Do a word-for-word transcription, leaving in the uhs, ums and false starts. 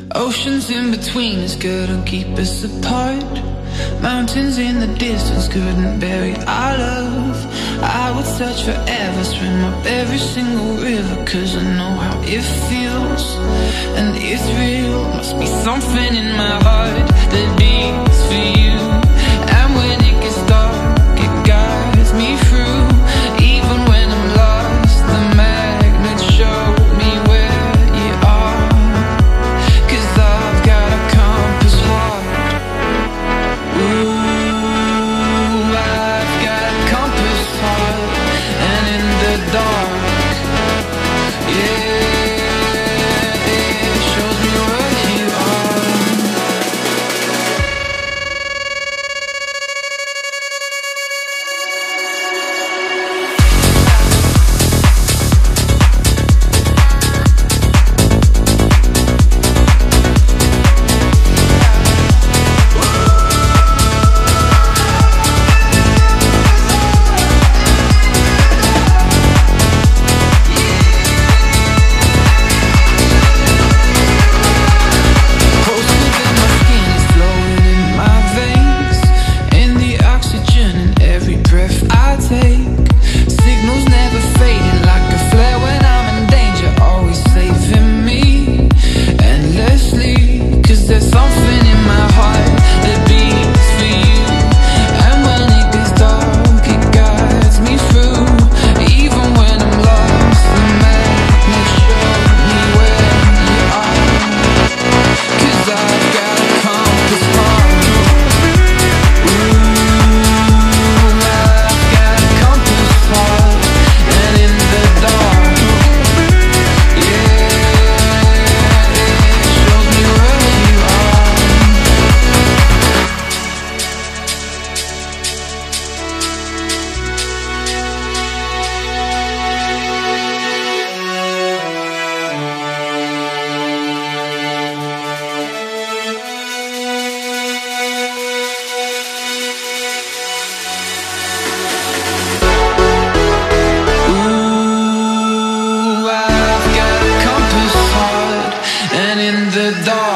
Oceans in between us couldn't keep us apart. Mountains in the distance couldn't bury our love. I would search forever, swim up every single river, cause I know how it feels, and it's real. Must be something in my heart that beats for you. And when it gets dark, it guides me through. Even when I'm lost, the magnets show me where you are, cause I've got a compass heart. Ooh, I've got a compass heart, and in the dark, yeah, it shows me where you are. The dark.